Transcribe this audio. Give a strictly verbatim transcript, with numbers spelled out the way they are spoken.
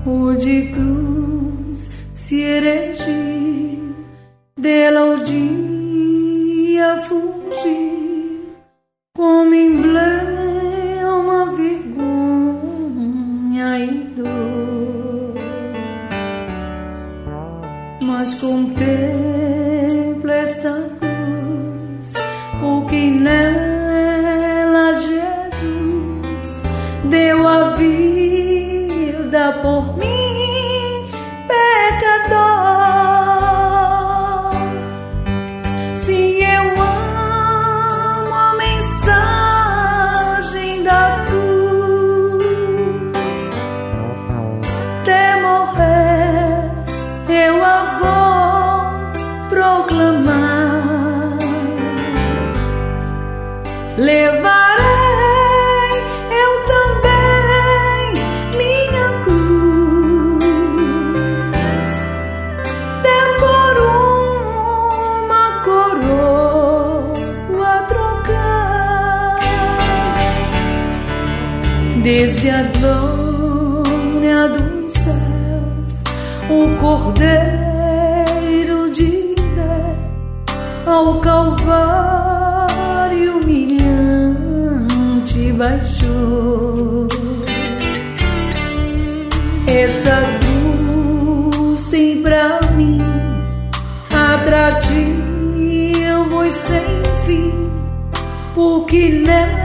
o de cruz se erigiu, dela o dia fugir, como emblema, vergonha e dor. Mas contempla esta cruz, porque nela Jesus deu a vida por mim, pecador. Se eu amo a mensagem da cruz, até morrer eu a vou proclamar. Levarei eu também minha cruz, der por uma coroa a trocar. Desde a glória dos céus, o Cordeiro de Deus ao Calvário humilhante baixou. Esta cruz tem pra mim atrativo e sem fim, porque nela